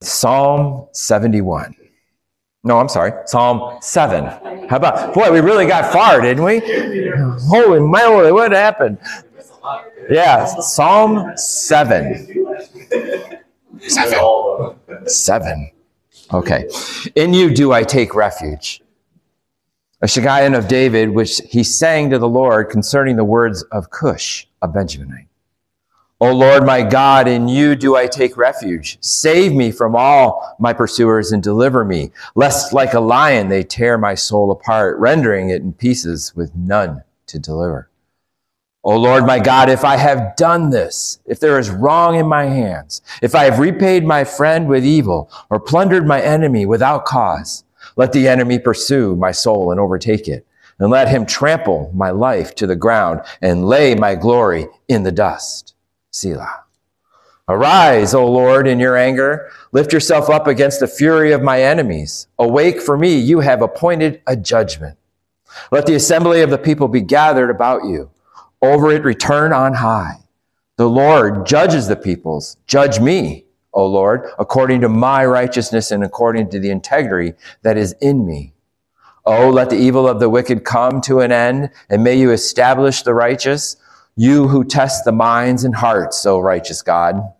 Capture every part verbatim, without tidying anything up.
Psalm seventy-one. No, I'm sorry, Psalm seven. How about, boy, we really got far, didn't we? Holy moly, what happened? Yeah, Psalm seven. Seven. Seven. Okay. In you do I take refuge. A Shiggaion of David, which he sang to the Lord concerning the words of Cush, a Benjaminite. O Lord my God, in you do I take refuge. Save me from all my pursuers and deliver me, lest like a lion they tear my soul apart, rendering it in pieces with none to deliver. O Lord my God, if I have done this, if there is wrong in my hands, if I have repaid my friend with evil or plundered my enemy without cause, let the enemy pursue my soul and overtake it, and let him trample my life to the ground and lay my glory in the dust. Selah. Arise, O Lord, in your anger. Lift yourself up against the fury of my enemies. Awake for me, you have appointed a judgment. Let the assembly of the people be gathered about you. Over it return on high. The Lord judges the peoples. Judge me, O Lord, according to my righteousness and according to the integrity that is in me. Oh, let the evil of the wicked come to an end, and may you establish the righteous. You who test the minds and hearts, O righteous God.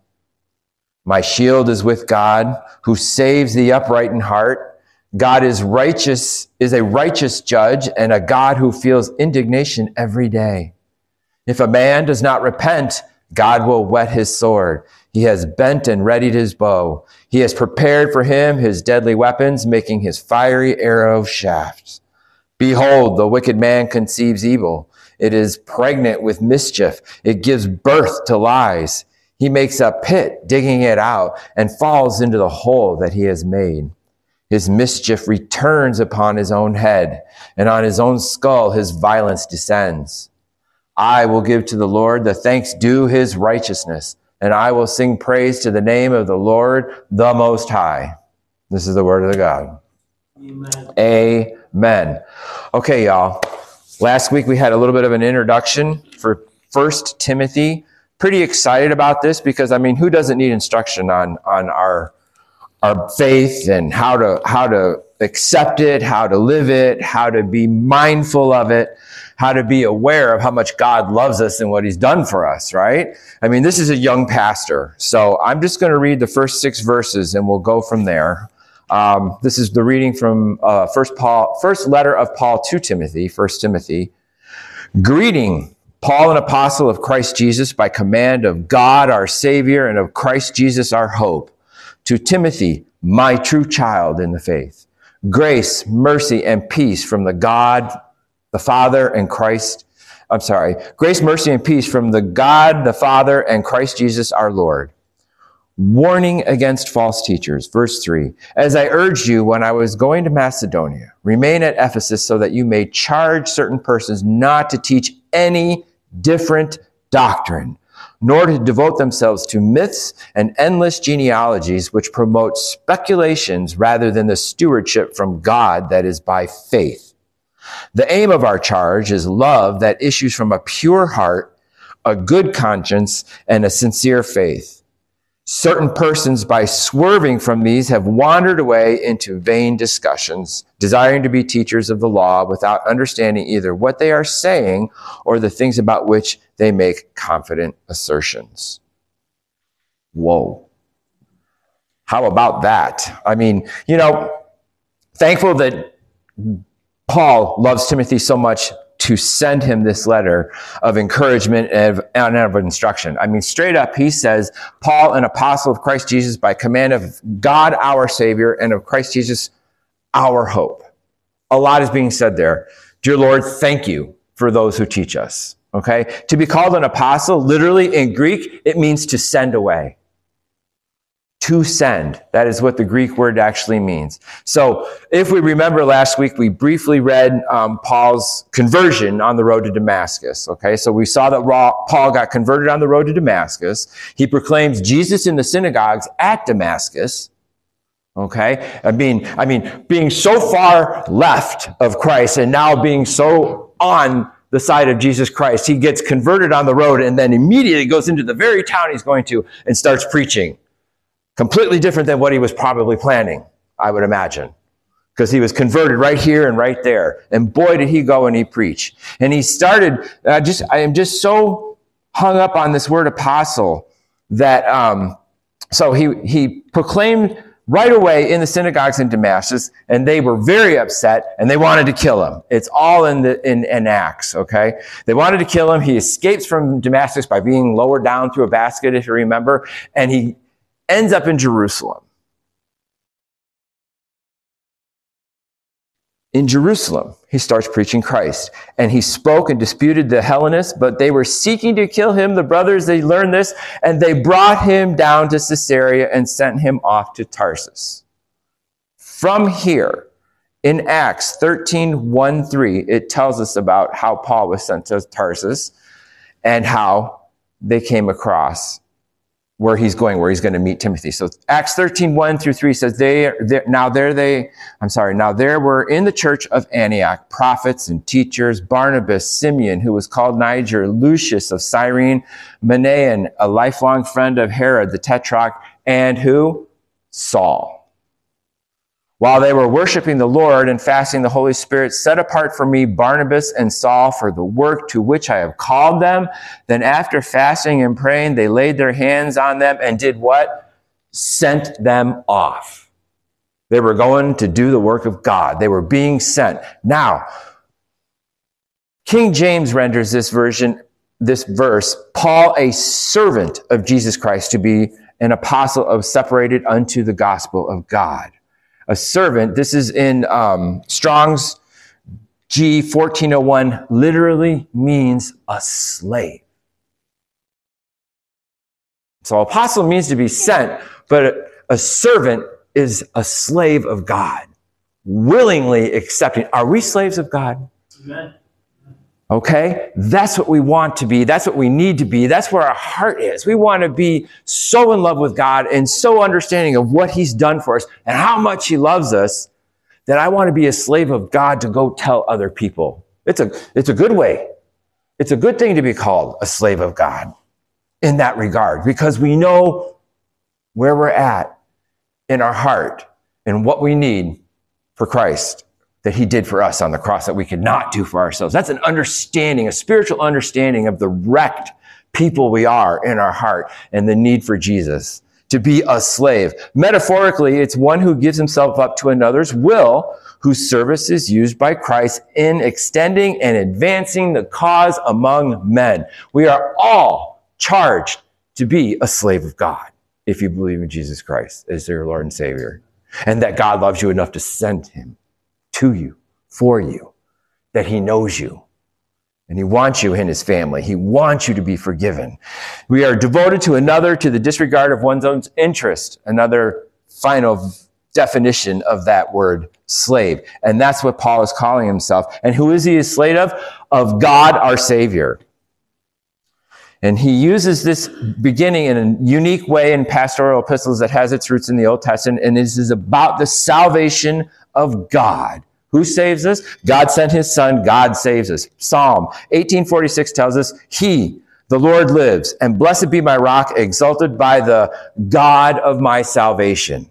My shield is with God, who saves the upright in heart. God is righteous, is a righteous judge, and a God who feels indignation every day. If a man does not repent, God will whet his sword. He has bent and readied his bow. He has prepared for him his deadly weapons, making his fiery arrow shafts. Behold, the wicked man conceives evil. It is pregnant with mischief. It gives birth to lies. He makes a pit, digging it out, and falls into the hole that he has made. His mischief returns upon his own head, and on his own skull his violence descends. I will give to the Lord the thanks due his righteousness, and I will sing praise to the name of the Lord, the Most High. This is the word of the God. Amen. Amen. Okay, y'all. Last week we had a little bit of an introduction for First Timothy. Pretty excited about this because, I mean, who doesn't need instruction on, on our, our faith and how to, how to accept it, how to live it, how to be mindful of it, how to be aware of how much God loves us and what he's done for us, right? I mean, this is a young pastor. So I'm just going to read the first six verses and we'll go from there. Um, this is the reading from uh, first Paul, first letter of Paul to Timothy, First Timothy. Greeting, Paul, an apostle of Christ Jesus, by command of God our Savior and of Christ Jesus our hope. To Timothy, my true child in the faith. Grace, mercy, and peace from the God, the Father, and Christ. I'm sorry. Grace, mercy, and peace from the God, the Father, and Christ Jesus our Lord. Warning against false teachers. Verse three. As I urged you when I was going to Macedonia, remain at Ephesus so that you may charge certain persons not to teach any different doctrine, nor to devote themselves to myths and endless genealogies which promote speculations rather than the stewardship from God that is by faith. The aim of our charge is love that issues from a pure heart, a good conscience, and a sincere faith. Certain persons, by swerving from these, have wandered away into vain discussions, desiring to be teachers of the law without understanding either what they are saying or the things about which they make confident assertions. Whoa. How about that? I mean, you know, thankful that Paul loves Timothy so much to send him this letter of encouragement and of, and of instruction. I mean, straight up, he says, Paul, an apostle of Christ Jesus, by command of God, our Savior, and of Christ Jesus, our hope. A lot is being said there. Dear Lord, thank you for those who teach us. Okay? To be called an apostle, literally in Greek, it means to send away. To send. That is what the Greek word actually means. So if we remember last week, we briefly read um, Paul's conversion on the road to Damascus. Okay, so we saw that Paul got converted on the road to Damascus. He proclaims Jesus in the synagogues at Damascus. Okay, I mean, I mean, being so far left of Christ and now being so on the side of Jesus Christ, he gets converted on the road and then immediately goes into the very town he's going to and starts preaching. Completely different than what he was probably planning, I would imagine, because he was converted right here and right there. And boy, did he go and he preached. And he started, uh, just I am just so hung up on this word apostle that, um, so he, he proclaimed right away in the synagogues in Damascus, and they were very upset, and they wanted to kill him. It's all in the in, in Acts, okay? They wanted to kill him. He escapes from Damascus by being lowered down through a basket, if you remember, and he ends up in Jerusalem. In Jerusalem, he starts preaching Christ. And he spoke and disputed the Hellenists, but they were seeking to kill him. The brothers, they learned this, and they brought him down to Caesarea and sent him off to Tarsus. From here, in Acts thirteen, one, three, it tells us about how Paul was sent to Tarsus and how they came across where he's going, where he's going to meet Timothy. So Acts thirteen, one through three says, they, now there they, I'm sorry, now there were in the church of Antioch prophets and teachers, Barnabas, Simeon, who was called Niger, Lucius of Cyrene, Manaen, a lifelong friend of Herod the Tetrarch, and who? Saul. While they were worshiping the Lord and fasting, the Holy Spirit set apart for me Barnabas and Saul for the work to which I have called them. Then after fasting and praying, they laid their hands on them and did what? Sent them off. They were going to do the work of God. They were being sent. Now, King James renders this version, this verse, Paul, a servant of Jesus Christ, to be an apostle of separated unto the gospel of God. A servant, this is in um, Strong's G fourteen oh one, literally means a slave. So apostle means to be sent, but a, a servant is a slave of God, willingly accepting. Are we slaves of God? Amen. Okay? That's what we want to be. That's what we need to be. That's where our heart is. We want to be so in love with God and so understanding of what he's done for us and how much he loves us that I want to be a slave of God to go tell other people. It's a, it's a good way. It's a good thing to be called a slave of God in that regard, because we know where we're at in our heart and what we need for Christ that he did for us on the cross that we could not do for ourselves. That's an understanding, a spiritual understanding of the wrecked people we are in our heart and the need for Jesus to be a slave. Metaphorically, it's one who gives himself up to another's will, whose service is used by Christ in extending and advancing the cause among men. We are all charged to be a slave of God if you believe in Jesus Christ as your Lord and Savior, and that God loves you enough to send him to you, for you, that he knows you, and he wants you in his family. He wants you to be forgiven. We are devoted to another to the disregard of one's own interest, another final definition of that word, slave. And that's what Paul is calling himself. And who is he a slave of? Of God, our Savior. And he uses this beginning in a unique way in pastoral epistles that has its roots in the Old Testament, and this is about the salvation of God. Who saves us? God sent his son. God saves us. Psalm eighteen forty-six tells us, he, the Lord lives, and blessed be my rock, exalted by the God of my salvation.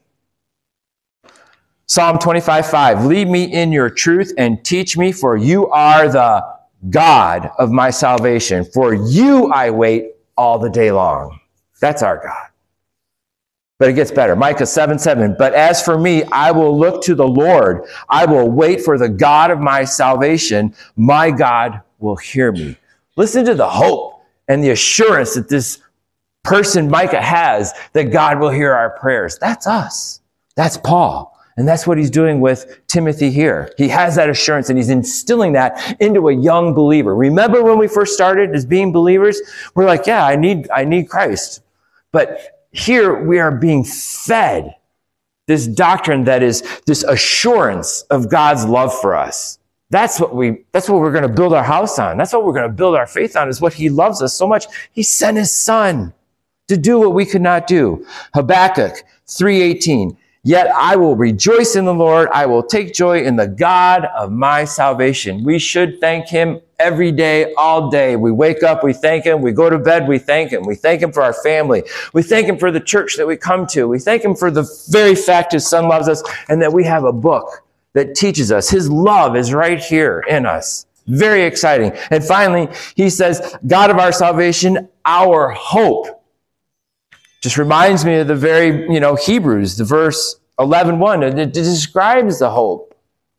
Psalm twenty-five five, lead me in your truth and teach me, for you are the God of my salvation. For you I wait all the day long. That's our God. But it gets better. Micah seven seven. But as for me, I will look to the Lord. I will wait for the God of my salvation. My God will hear me. Listen to the hope and the assurance that this person, Micah, has that God will hear our prayers. That's us. That's Paul. And that's what he's doing with Timothy here. He has that assurance, and he's instilling that into a young believer. Remember when we first started as being believers? We're like, yeah, I need, I need Christ. But here we are being fed this doctrine that is this assurance of God's love for us. That's what we, that's what we're going to build our house on. That's what we're going to build our faith on, is what he loves us so much. He sent his son to do what we could not do. Habakkuk three eighteen. Yet I will rejoice in the Lord. I will take joy in the God of my salvation. We should thank him every day, all day. We wake up, we thank him. We go to bed, we thank him. We thank him for our family. We thank him for the church that we come to. We thank him for the very fact his son loves us and that we have a book that teaches us. His love is right here in us. Very exciting. And finally, he says, God of our salvation, our hope. Just reminds me of the very, you know, Hebrews, the verse eleven one. It, it describes the hope.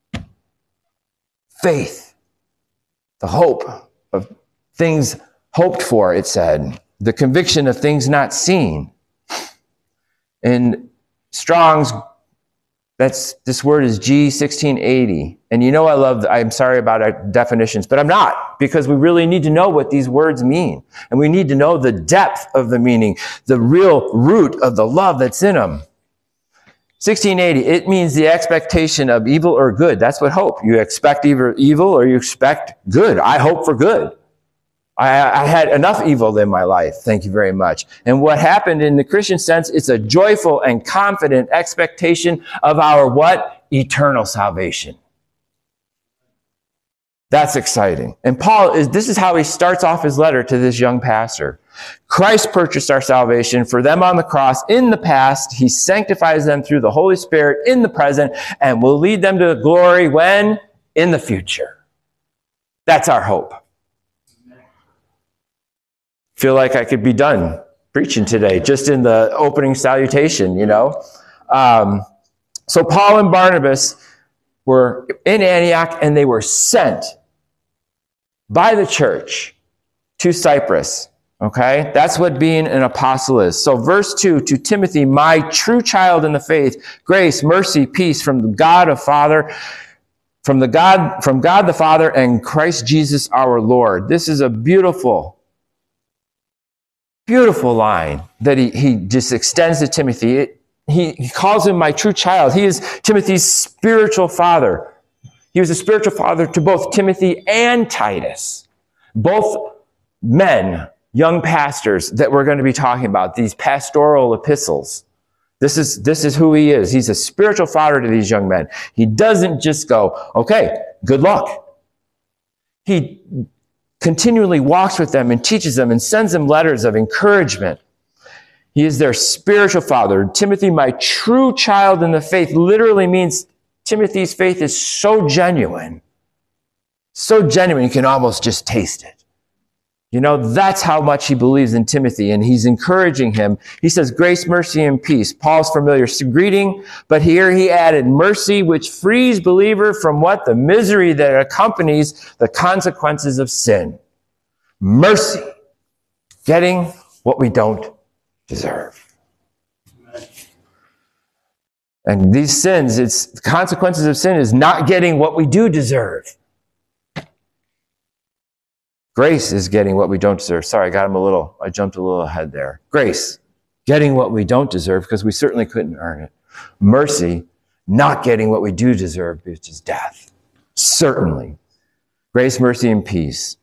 Faith. The hope of things hoped for, it said. The conviction of things not seen. In Strong's, that's, this word is G sixteen eighty. And you know I love, I'm sorry about our definitions, but I'm not, because we really need to know what these words mean. And we need to know the depth of the meaning, the real root of the love that's in them. sixteen eighty, it means the expectation of evil or good. That's what hope. You expect either evil or you expect good. I hope for good. I, I had enough evil in my life. Thank you very much. And what happened in the Christian sense, it's a joyful and confident expectation of our what? Eternal salvation. That's exciting. And Paul, is this is how he starts off his letter to this young pastor. Christ purchased our salvation for them on the cross in the past. He sanctifies them through the Holy Spirit in the present and will lead them to glory when? In the future. That's our hope. Feel like I could be done preaching today, just in the opening salutation, you know. Um, so Paul and Barnabas were in Antioch, and they were sent by the church to Cyprus. Okay, that's what being an apostle is. So verse two, to Timothy, my true child in the faith, grace, mercy, peace from the God of Father, from the God, from God the Father and Christ Jesus our Lord. This is a beautiful Beautiful line that he, he just extends to Timothy. It, he, he calls him my true child. He is Timothy's spiritual father. He was a spiritual father to both Timothy and Titus. Both men, young pastors that we're going to be talking about, these pastoral epistles. This is, this is who he is. He's a spiritual father to these young men. He doesn't just go, okay, good luck. He continually walks with them and teaches them and sends them letters of encouragement. He is their spiritual father. Timothy, my true child in the faith, literally means Timothy's faith is so genuine. So genuine, you can almost just taste it. You know, that's how much he believes in Timothy, and he's encouraging him. He says, grace, mercy, and peace. Paul's familiar greeting, but here he added mercy, which frees believer from what? The misery that accompanies the consequences of sin. Mercy. Getting what we don't deserve. And these sins, it's the consequences of sin is not getting what we do deserve. Grace is getting what we don't deserve. Sorry, I got him a little, I jumped a little ahead there. Grace, getting what we don't deserve because we certainly couldn't earn it. Mercy, not getting what we do deserve, which is death. Certainly. Grace, mercy, and peace.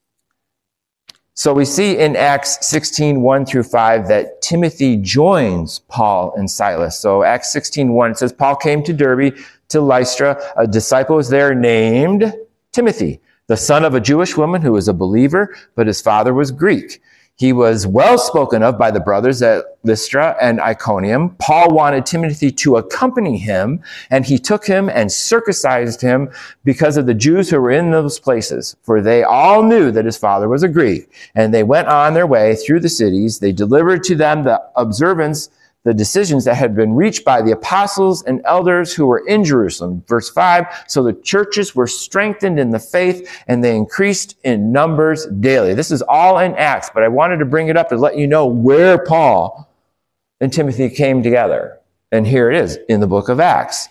So we see in Acts sixteen, one through five that Timothy joins Paul and Silas. So Acts sixteen, one, it says, Paul came to Derbe, to Lystra. A disciple was there named Timothy, the son of a Jewish woman who was a believer, but his father was Greek. He was well spoken of by the brothers at Lystra and Iconium. Paul wanted Timothy to accompany him, and he took him and circumcised him because of the Jews who were in those places, for they all knew that his father was a Greek. And they went on their way through the cities. They delivered to them the observance the decisions that had been reached by the apostles and elders who were in Jerusalem. Verse five, so the churches were strengthened in the faith and they increased in numbers daily. This is all in Acts, but I wanted to bring it up to let you know where Paul and Timothy came together. And here it is in the book of Acts.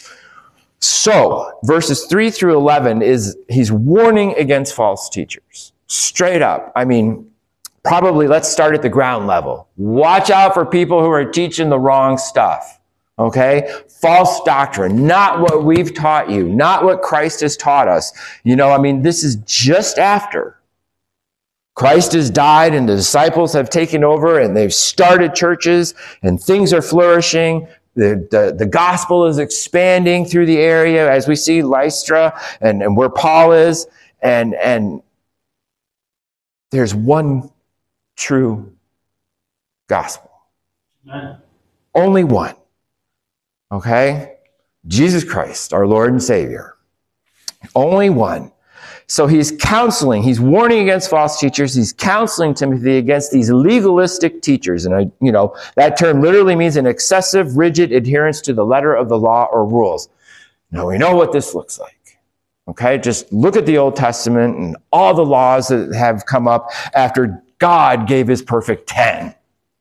So verses three through eleven is, he's warning against false teachers. Straight up. I mean, probably let's start at the ground level. Watch out for people who are teaching the wrong stuff, okay? False doctrine, not what we've taught you, not what Christ has taught us. You know, I mean, this is just after Christ has died and the disciples have taken over and they've started churches and things are flourishing. the, the, the gospel is expanding through the area as we see Lystra and, and where Paul is. And, and there's one true gospel. Amen. Only one. Okay? Jesus Christ, our Lord and Savior. Only one. So he's counseling, he's warning against false teachers, he's counseling Timothy against these legalistic teachers. And, I, you know, that term literally means an excessive, rigid adherence to the letter of the law or rules. Now, we know what this looks like. Okay, just look at the Old Testament and all the laws that have come up after God gave his perfect ten.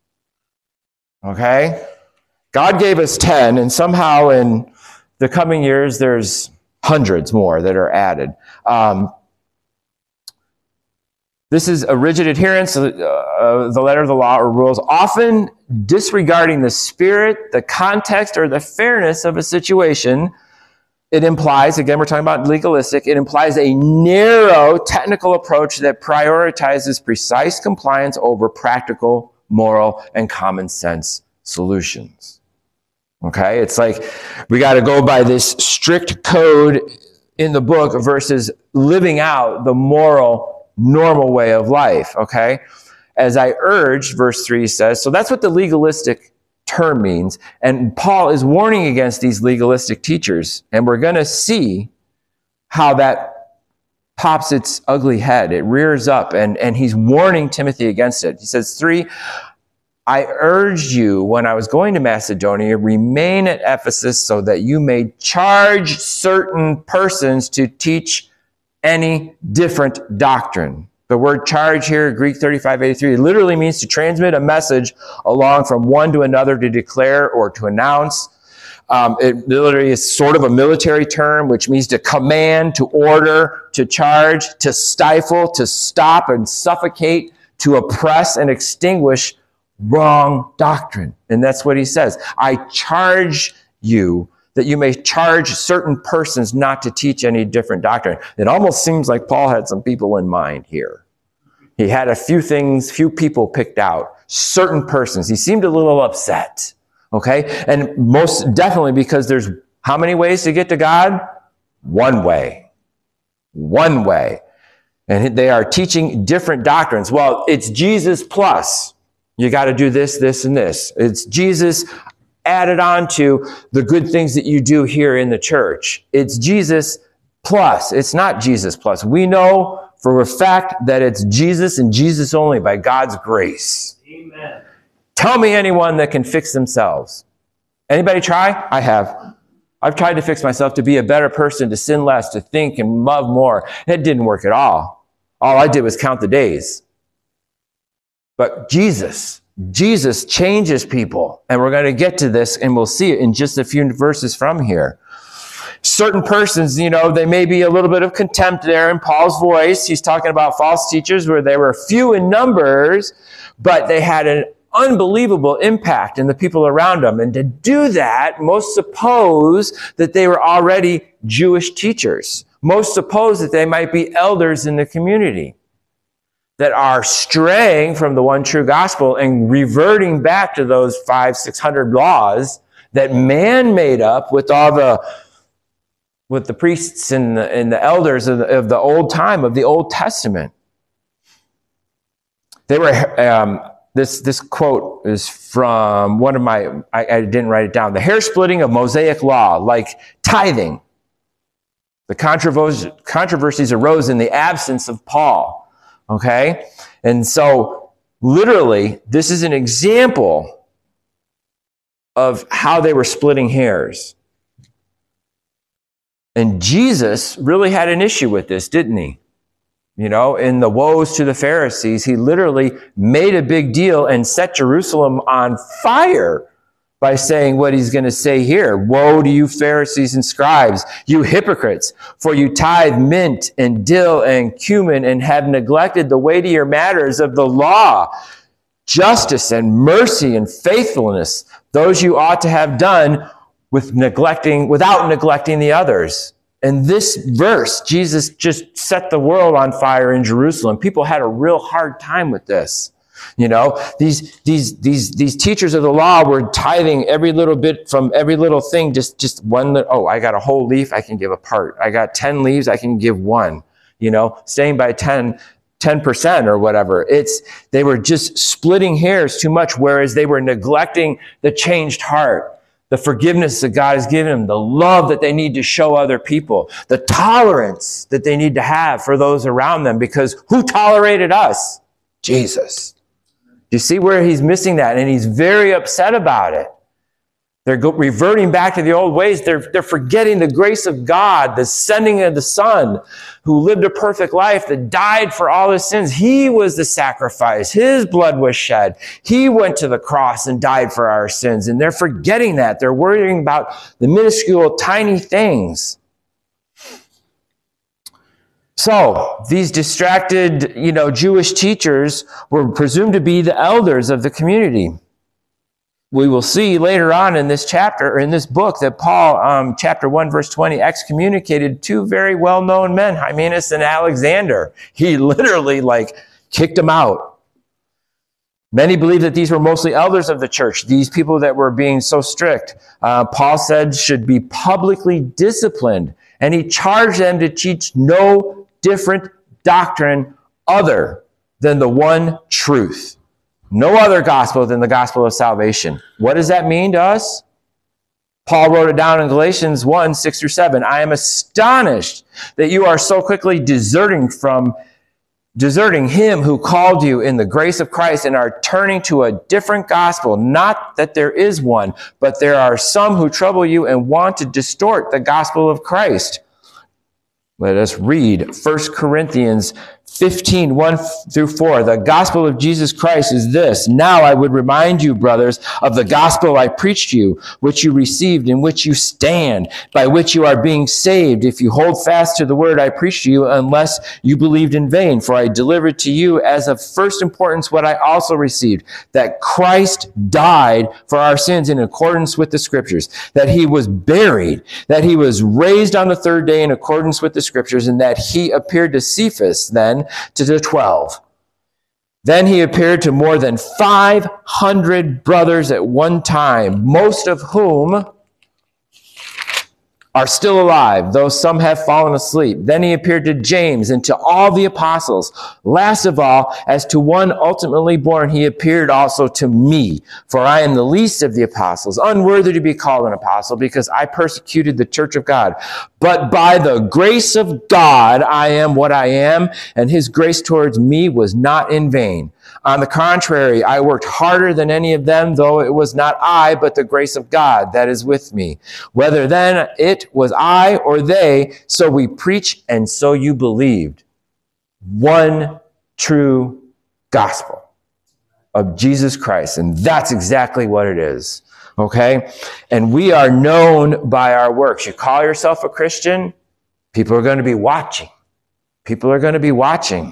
Okay? God gave us ten, and somehow in the coming years, there's hundreds more that are added. Um, this is a rigid adherence of uh, the letter of the law or rules, often disregarding the spirit, the context, or the fairness of a situation. It implies, again, we're talking about legalistic, it implies a narrow technical approach that prioritizes precise compliance over practical, moral, and common sense solutions. Okay? It's like we got to go by this strict code in the book versus living out the moral, normal way of life. Okay? As I urged, verse three says, so that's what the legalistic term means. And Paul is warning against these legalistic teachers. And we're going to see how that pops its ugly head. It rears up, and, and he's warning Timothy against it. He says, three, I urged you when I was going to Macedonia, remain at Ephesus so that you may charge certain persons to teach any different doctrine. The word charge here, Greek thirty-five eighty-three, literally means to transmit a message along from one to another, to declare or to announce. Um, it literally is sort of a military term, which means to command, to order, to charge, to stifle, to stop and suffocate, to oppress and extinguish wrong doctrine. And that's what he says. I charge you that you may charge certain persons not to teach any different doctrine. It almost seems like Paul had some people in mind here. He had a few things, few people picked out, certain persons. He seemed a little upset, okay? And most definitely because there's how many ways to get to God? One way. One way. And they are teaching different doctrines. Well, it's Jesus plus. You got to do this, this, and this. It's Jesus added on to the good things that you do here in the church. It's Jesus plus. It's not Jesus plus. We know for a fact that it's Jesus and Jesus only by God's grace. Amen. Tell me anyone that can fix themselves. Anybody try? I have. I've tried to fix myself to be a better person, to sin less, to think and love more. It didn't work at all. All I did was count the days. But Jesus, Jesus changes people. And we're going to get to this, and we'll see it in just a few verses from here. Certain persons, you know, they may be a little bit of contempt there in Paul's voice. He's talking about false teachers where they were few in numbers, but they had an unbelievable impact in the people around them. And to do that, most suppose that they were already Jewish teachers. Most suppose that they might be elders in the community that are straying from the one true gospel and reverting back to those five, six hundred laws that man made up with all the with the priests and the, and the elders of the, of the old time, of the Old Testament. They were, um, this, this quote is from one of my, I, I didn't write it down, the hair splitting of Mosaic law, like tithing. The controversy, controversies arose in the absence of Paul, okay? And so, literally, this is an example of how they were splitting hairs. And Jesus really had an issue with this, didn't he? You know, in the woes to the Pharisees, he literally made a big deal and set Jerusalem on fire by saying what he's going to say here. Woe to you Pharisees and scribes, you hypocrites, for you tithe mint and dill and cumin and have neglected the weightier matters of the law, justice and mercy and faithfulness, those you ought to have done with neglecting, without neglecting the others. And this verse, Jesus just set the world on fire in Jerusalem. People had a real hard time with this. You know, these these these these teachers of the law were tithing every little bit from every little thing, just just one. Oh, I got a whole leaf, I can give a part. I got ten leaves, I can give one. You know, staying by ten percent or whatever. It's they were just splitting hairs too much, whereas they were neglecting the changed heart, the forgiveness that God has given them, the love that they need to show other people, the tolerance that they need to have for those around them, because who tolerated us? Jesus. You see where he's missing that, and he's very upset about it. They're go- reverting back to the old ways. They're, they're forgetting the grace of God, the sending of the Son, who lived a perfect life, that died for all his sins. He was the sacrifice. His blood was shed. He went to the cross and died for our sins. And they're forgetting that. They're worrying about the minuscule, tiny things. So these distracted, you know, Jewish teachers were presumed to be the elders of the community. We will see later on in this chapter, or in this book, that Paul, um, chapter one, verse twenty, excommunicated two very well-known men, Hymenaeus and Alexander. He literally, like, kicked them out. Many believe that these were mostly elders of the church, these people that were being so strict. Uh, Paul said should be publicly disciplined, and he charged them to teach no different doctrine other than the one truth. No other gospel than the gospel of salvation. What does that mean to us? Paul wrote it down in Galatians one, six through seven. I am astonished that you are so quickly deserting from deserting him who called you in the grace of Christ and are turning to a different gospel. Not that there is one, but there are some who trouble you and want to distort the gospel of Christ. Let us read First Corinthians fifteen, one through four. The gospel of Jesus Christ is this. Now I would remind you, brothers, of the gospel I preached you, which you received, in which you stand, by which you are being saved, if you hold fast to the word I preached to you, unless you believed in vain. For I delivered to you as of first importance what I also received, that Christ died for our sins in accordance with the scriptures, that he was buried, that he was raised on the third day in accordance with the scriptures, and that he appeared to Cephas, then to the twelve. Then he appeared to more than five hundred brothers at one time, most of whom are still alive, though some have fallen asleep. Then he appeared to James and to all the apostles. Last of all, as to one ultimately born, he appeared also to me, for I am the least of the apostles, unworthy to be called an apostle, because I persecuted the church of God. But by the grace of God, I am what I am, and his grace towards me was not in vain. On the contrary, I worked harder than any of them, though it was not I, but the grace of God that is with me. Whether then it was I or they, so we preach, and so you believed. One true gospel of Jesus Christ, and that's exactly what it is. Okay? And we are known by our works. You call yourself a Christian, people are going to be watching. People are going to be watching.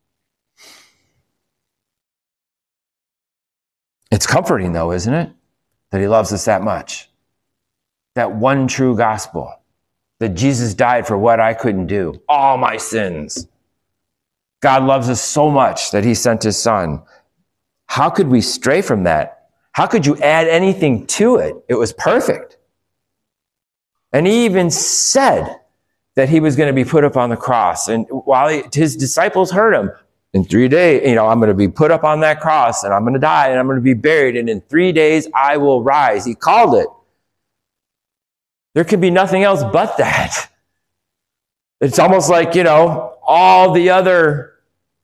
It's comforting, though, isn't it? That he loves us that much. That one true gospel. That Jesus died for what I couldn't do. All my sins. God loves us so much that he sent his son. How could we stray from that? How could you add anything to it? It was perfect. And he even said that he was going to be put up on the cross. And while he, his disciples heard him, in three days, you know, I'm going to be put up on that cross, and I'm going to die, and I'm going to be buried, and in three days I will rise. He called it. There could be nothing else but that. It's almost like, you know, all the other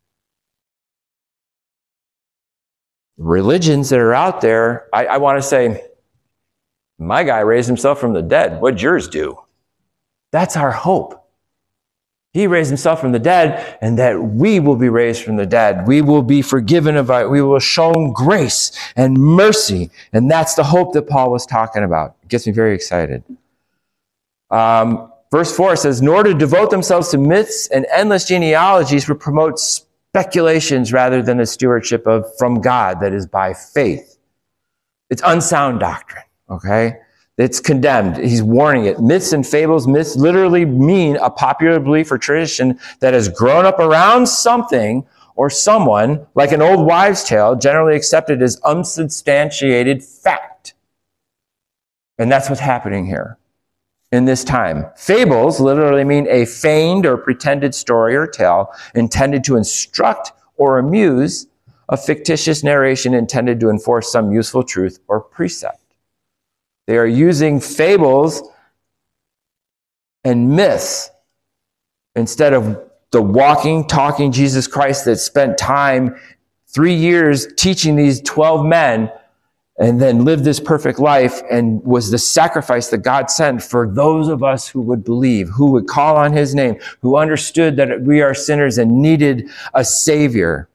religions that are out there. I, I want to say, my guy raised himself from the dead. What'd yours do? That's our hope. He raised himself from the dead, and that we will be raised from the dead. We will be forgiven of our, we will show grace and mercy. And that's the hope that Paul was talking about. It gets me very excited. Um, verse four says, nor to devote themselves to myths and endless genealogies, but promote speculations rather than the stewardship of from God that is by faith. It's unsound doctrine, okay? It's condemned. He's warning it. Myths and fables, myths literally mean a popular belief or tradition that has grown up around something or someone, like an old wives' tale, generally accepted as unsubstantiated fact. And that's what's happening here in this time. Fables literally mean a feigned or pretended story or tale intended to instruct or amuse, a fictitious narration intended to enforce some useful truth or precept. They are using fables and myths instead of the walking, talking Jesus Christ that spent time, three years teaching these twelve men and then lived this perfect life and was the sacrifice that God sent for those of us who would believe, who would call on his name, who understood that we are sinners and needed a Savior.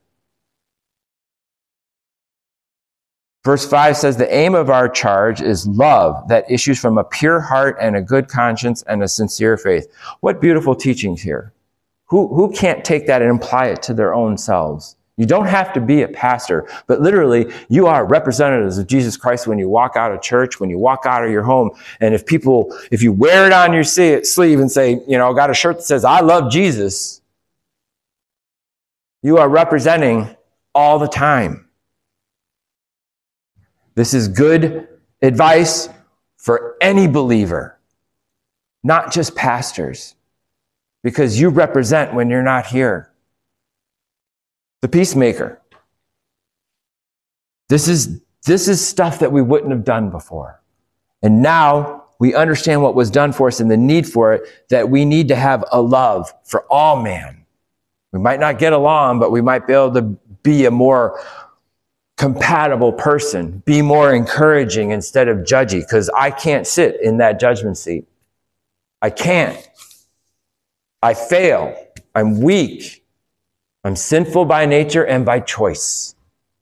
Verse five says, the aim of our charge is love that issues from a pure heart and a good conscience and a sincere faith. What beautiful teachings here. Who, who can't take that and apply it to their own selves? You don't have to be a pastor, but literally you are representatives of Jesus Christ when you walk out of church, when you walk out of your home. And if people, if you wear it on your sleeve and say, you know, got a shirt that says, I love Jesus, you are representing all the time. This is good advice for any believer, not just pastors, because you represent when you're not here. The peacemaker. This is, this is stuff that we wouldn't have done before. And now we understand what was done for us and the need for it, that we need to have a love for all man. We might not get along, but we might be able to be a more compatible person, be more encouraging instead of judgy, because I can't sit in that judgment seat. I can't. I fail. I'm weak. I'm sinful by nature and by choice.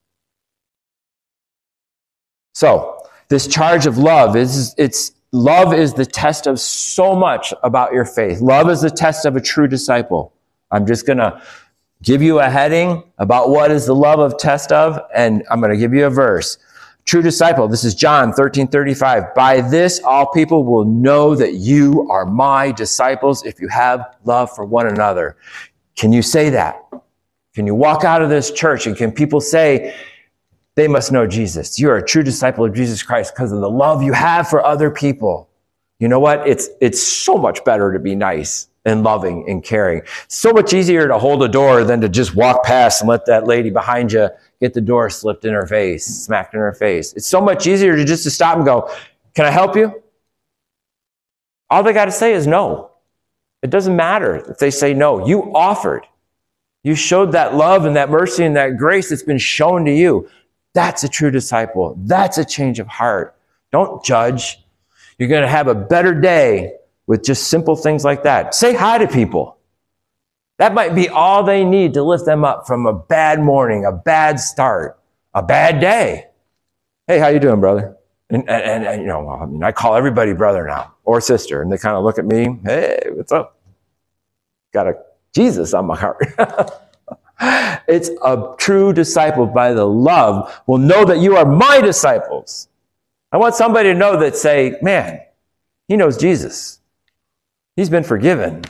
So, this charge of love is, it's, love is the test of so much about your faith. Love is the test of a true disciple. I'm just going to give you a heading about what is the love of test of, and I'm going to give you a verse. True disciple, this is John thirteen thirty-five. By this, all people will know that you are my disciples if you have love for one another. Can you say that? Can you walk out of this church and can people say they must know Jesus? You're a true disciple of Jesus Christ because of the love you have for other people. You know what? It's, it's so much better to be nice and loving and caring. So much easier to hold a door than to just walk past and let that lady behind you get the door slipped in her face, smacked in her face. It's so much easier to just to stop and go, can I help you? All they got to say is no. It doesn't matter if they say no. You offered. You showed that love and that mercy and that grace that's been shown to you. That's a true disciple. That's a change of heart. Don't judge. You're going to have a better day with just simple things like that. Say hi to people. That might be all they need to lift them up from a bad morning, a bad start, a bad day. Hey, how you doing, brother? And, and, and you know, I mean, I call everybody brother now or sister, and they kind of look at me. Hey, what's up? Got a Jesus on my heart. It's a true disciple by the love will know that you are my disciples. I want somebody to know that say, man, he knows Jesus. He's been forgiven.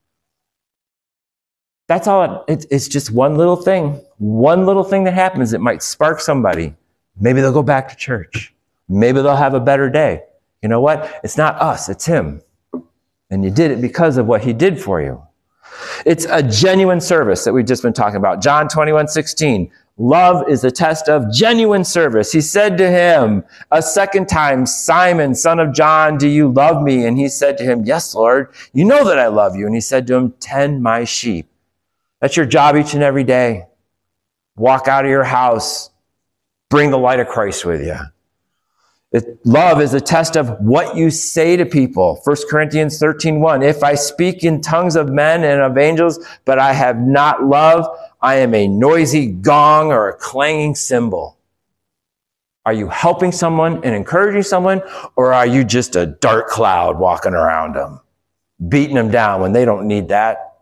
That's all. It, it's just one little thing. One little thing that happens that might spark somebody. Maybe they'll go back to church. Maybe they'll have a better day. You know what? It's not us. It's him. And you did it because of what he did for you. It's a genuine service that we've just been talking about. John twenty-one sixteen. Love is the test of genuine service. He said to him a second time, Simon, son of John, do you love me? And he said to him, yes, Lord, you know that I love you. And he said to him, tend my sheep. That's your job each and every day. Walk out of your house. Bring the light of Christ with you. It, love is a test of what you say to people. First Corinthians thirteen one. If I speak in tongues of men and of angels, but I have not love, I am a noisy gong or a clanging cymbal. Are you helping someone and encouraging someone, or are you just a dark cloud walking around them, beating them down when they don't need that?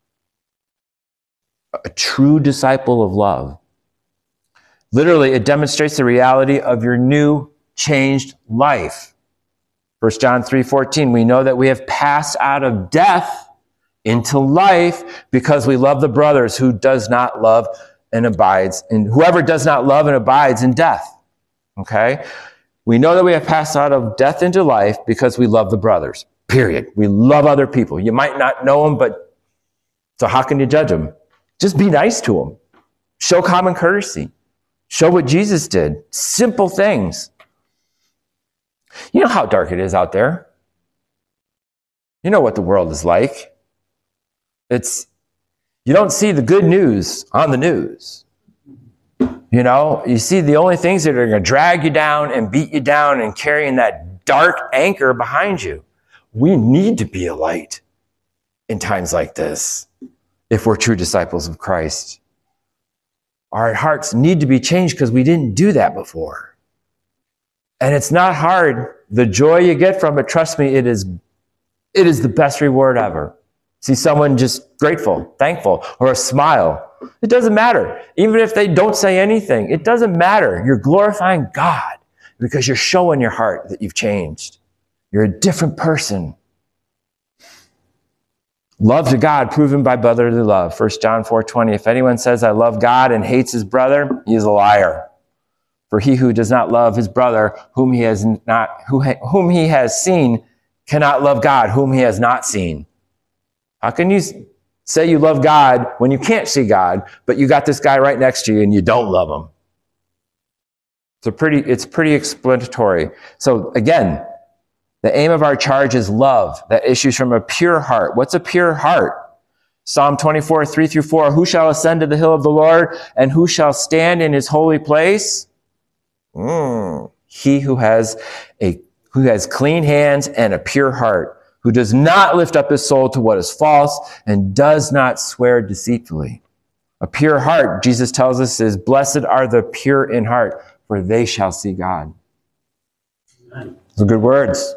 A true disciple of love. Literally, it demonstrates the reality of your new changed life. First John three fourteen, we know that we have passed out of death into life because we love the brothers. Who does not love and abides, and whoever does not love and abides in death. Okay? We know that we have passed out of death into life because we love the brothers. Period. We love other people. You might not know them, but so how can you judge them? Just be nice to them. Show common courtesy. Show what Jesus did. Simple things. You know how dark it is out there. You know what the world is like. It's, you don't see the good news on the news. You know, you see the only things that are going to drag you down and beat you down and carrying that dark anchor behind you. We need to be a light in times like this if we're true disciples of Christ. Our hearts need to be changed because we didn't do that before. And it's not hard. The joy you get from it, trust me, it is, it is the best reward ever. See someone just grateful, thankful, or a smile. It doesn't matter. Even if they don't say anything, it doesn't matter. You're glorifying God because you're showing your heart that you've changed. You're a different person. Love to God proven by brotherly love. First John four twenty. If anyone says, I love God and hates his brother, he is a liar. For he who does not love his brother, whom he has not, who, whom he has seen, cannot love God, whom he has not seen. How can you say you love God when you can't see God, but you got this guy right next to you and you don't love him? It's a pretty, it's pretty explanatory. So again, the aim of our charge is love that issues from a pure heart. What's a pure heart? Psalm twenty-four, three through four. Who shall ascend to the hill of the Lord, and who shall stand in his holy place? Mm. He who has a who has clean hands and a pure heart, who does not lift up his soul to what is false and does not swear deceitfully. A pure heart, Jesus tells us, is blessed are the pure in heart, for they shall see God. Amen. Those are good words.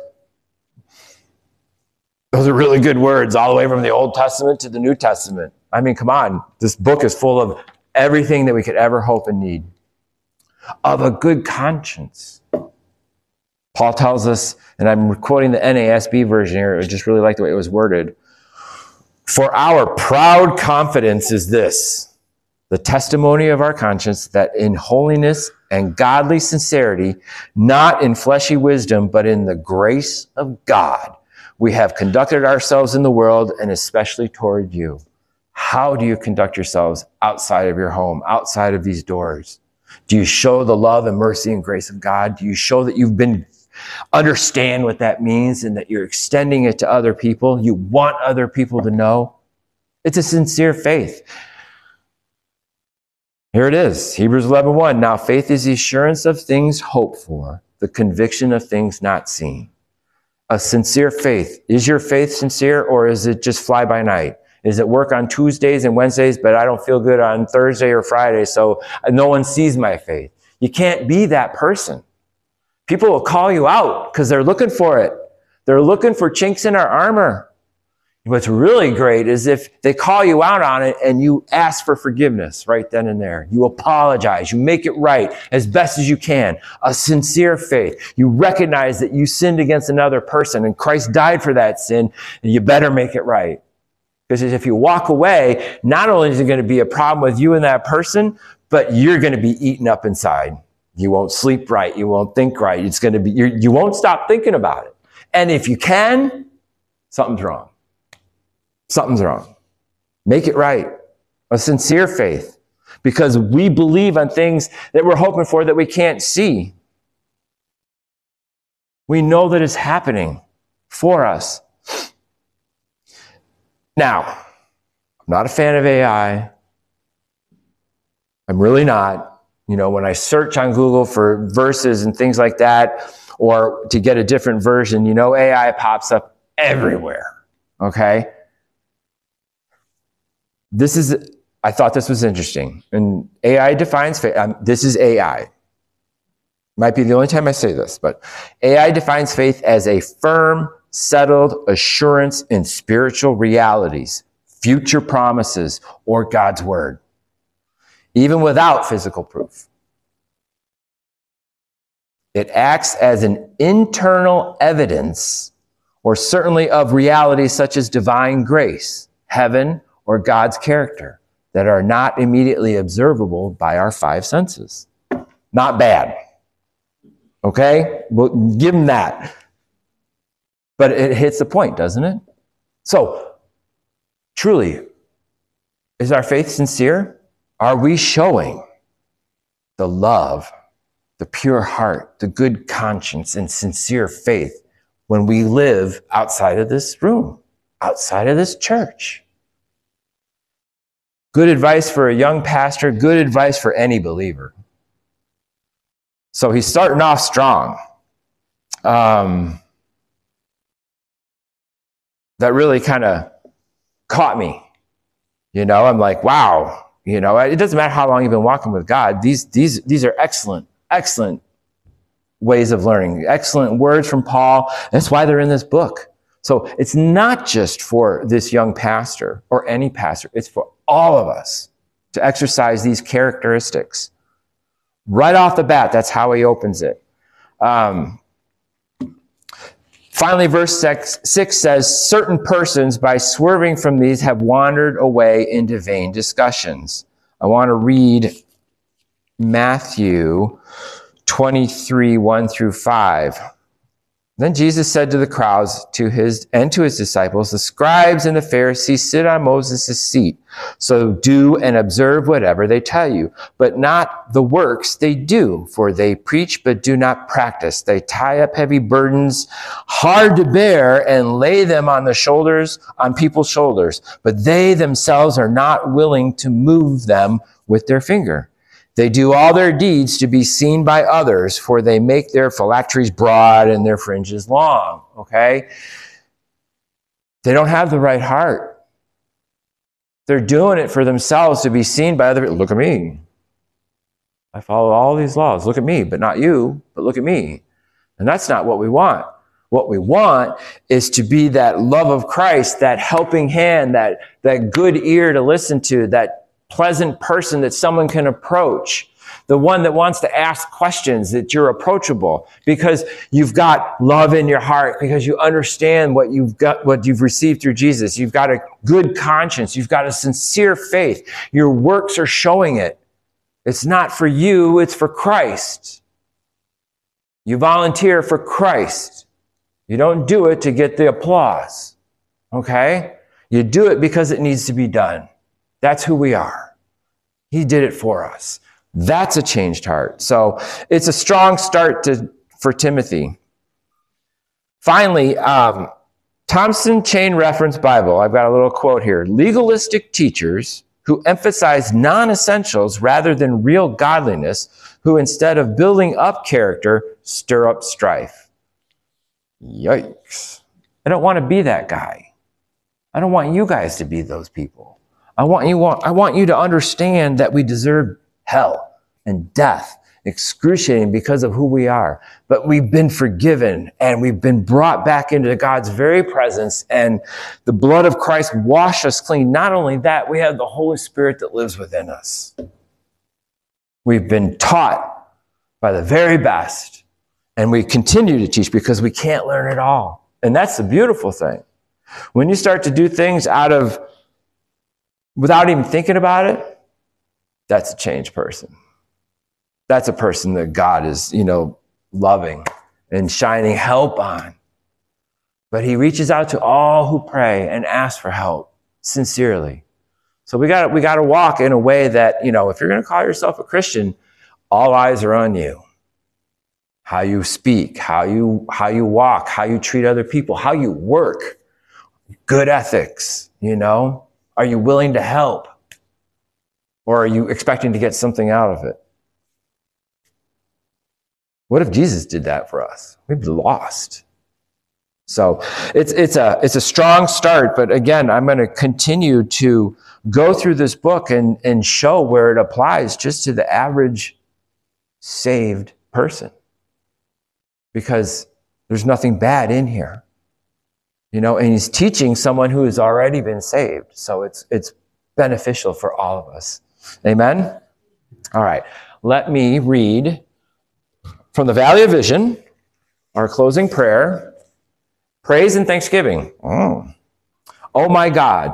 Those are really good words, all the way from the Old Testament to the New Testament. I mean, come on. This book is full of everything that we could ever hope and need. Of a good conscience. Paul tells us, and I'm quoting the N A S B version here, I just really like the way it was worded. For our proud confidence is this, the testimony of our conscience, that in holiness and godly sincerity, not in fleshy wisdom, but in the grace of God, we have conducted ourselves in the world, and especially toward you. How do you conduct yourselves outside of your home, outside of these doors? Do you show the love and mercy and grace of God? Do you show that you've been, understand what that means and that you're extending it to other people? You want other people to know? It's a sincere faith. Here it is, Hebrews eleven one. Now faith is the assurance of things hoped for, the conviction of things not seen. A sincere faith. Is your faith sincere, or is it just fly by night? Is it work on Tuesdays and Wednesdays, but I don't feel good on Thursday or Friday, so no one sees my faith? You can't be that person. People will call you out because they're looking for it. They're looking for chinks in our armor. What's really great is if they call you out on it and you ask for forgiveness right then and there. You apologize. You make it right as best as you can. A sincere faith. You recognize that you sinned against another person and Christ died for that sin, and you better make it right. Because if you walk away, not only is it going to be a problem with you and that person, but you're going to be eaten up inside. You won't sleep right. You won't think right. It's going to be, you're, you won't stop thinking about it. And if you can, something's wrong. Something's wrong. Make it right. A sincere faith. Because we believe on things that we're hoping for that we can't see. We know that it's happening for us. Now, I'm not a fan of A I. I'm really not. You know, when I search on Google for verses and things like that, or to get a different version, you know, A I pops up everywhere. Okay? This is, I thought this was interesting. And A I defines faith. Um, this is A I. Might be the only time I say this, but A I defines faith as a firm, settled assurance in spiritual realities, future promises, or God's word, even without physical proof. It acts as an internal evidence, or certainly of realities such as divine grace, heaven, or God's character that are not immediately observable by our five senses. Not bad. Okay? We'll give them that. But it hits the point, doesn't it? So, truly, is our faith sincere? Are we showing the love, the pure heart, the good conscience, and sincere faith when we live outside of this room, outside of this church? Good advice for a young pastor, good advice for any believer. So he's starting off strong. Um, that really kind of caught me. You know, I'm like, wow. You know, it doesn't matter how long you've been walking with God. These, these, these are excellent, excellent ways of learning. Excellent words from Paul. That's why they're in this book. So it's not just for this young pastor or any pastor. It's for all of us to exercise these characteristics. Right off the bat, that's how he opens it. Um, finally, verse six, six says, certain persons, by swerving from these, have wandered away into vain discussions. I want to read Matthew twenty-three, one through five. Then Jesus said to the crowds to his and to his disciples, the scribes and the Pharisees sit on Moses' seat. So do and observe whatever they tell you, but not the works they do, for they preach but do not practice. They tie up heavy burdens, hard to bear, and lay them on the shoulders, on people's shoulders, but they themselves are not willing to move them with their finger. They do all their deeds to be seen by others, for they make their phylacteries broad and their fringes long. Okay? They don't have the right heart. They're doing it for themselves to be seen by other people. Look at me. I follow all these laws. Look at me, but not you, but look at me. And that's not what we want. What we want is to be that love of Christ, that helping hand, that, that good ear to listen to, that pleasant person that someone can approach, the one that wants to ask questions, that you're approachable because you've got love in your heart, because you understand what you've got, what you've received through Jesus. You've got a good conscience. You've got a sincere faith. Your works are showing it. It's not for you. It's for Christ. You volunteer for Christ. You don't do it to get the applause. Okay? You do it because it needs to be done. That's who we are. He did it for us. That's a changed heart. So it's a strong start to, for Timothy. Finally, um, Thompson Chain Reference Bible. I've got a little quote here. Legalistic teachers who emphasize non-essentials rather than real godliness, who instead of building up character, stir up strife. Yikes. I don't want to be that guy. I don't want you guys to be those people. I want you, I want you to understand that we deserve hell and death, excruciating because of who we are. But we've been forgiven and we've been brought back into God's very presence, and the blood of Christ washed us clean. Not only that, we have the Holy Spirit that lives within us. We've been taught by the very best, and we continue to teach because we can't learn it all. And that's the beautiful thing. When you start to do things out of without even thinking about it, that's a changed person. That's a person that God is, you know, loving and shining help on. But he reaches out to all who pray and ask for help sincerely. So we got we got to walk in a way that, you know, if you're going to call yourself a Christian, all eyes are on you. How you speak, how you how you walk, how you treat other people, how you work. Good ethics, you know. Are you willing to help? Or are you expecting to get something out of it? What if Jesus did that for us? We'd be lost. So it's, it's, a, it's a strong start, but again, I'm going to continue to go through this book and, and show where it applies just to the average saved person. Because there's nothing bad in here. You know, and he's teaching someone who has already been saved. So it's it's beneficial for all of us. Amen? All right. Let me read from the Valley of Vision, our closing prayer. Praise and thanksgiving. Oh, oh my God,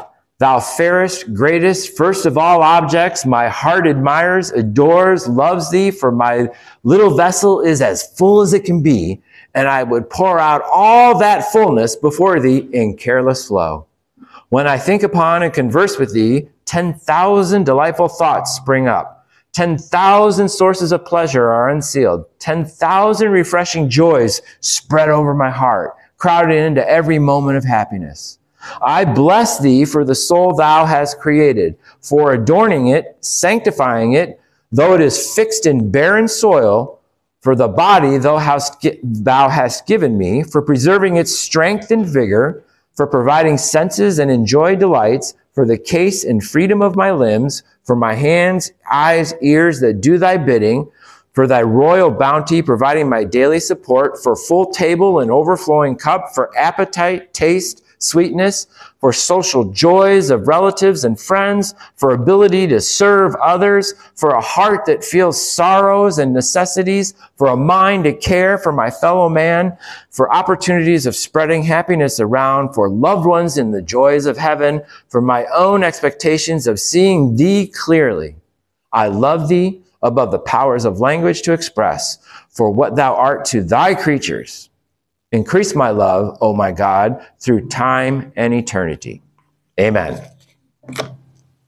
Thou fairest, greatest, first of all objects, my heart admires, adores, loves thee, for my little vessel is as full as it can be, and I would pour out all that fullness before thee in careless flow. When I think upon and converse with thee, ten thousand delightful thoughts spring up. Ten thousand sources of pleasure are unsealed. Ten thousand refreshing joys spread over my heart, crowded into every moment of happiness. I bless thee for the soul thou hast created, for adorning it, sanctifying it, though it is fixed in barren soil, for the body thou hast, thou hast given me, for preserving its strength and vigor, for providing senses and enjoy delights, for the case and freedom of my limbs, for my hands, eyes, ears that do thy bidding, for thy royal bounty providing my daily support, for full table and overflowing cup, for appetite, taste, sweetness, for social joys of relatives and friends, for ability to serve others, for a heart that feels sorrows and necessities, for a mind to care for my fellow man, for opportunities of spreading happiness around, for loved ones in the joys of heaven, for my own expectations of seeing thee clearly. I love thee above the powers of language to express, for what thou art to thy creatures. Increase my love, O my God, through time and eternity. Amen.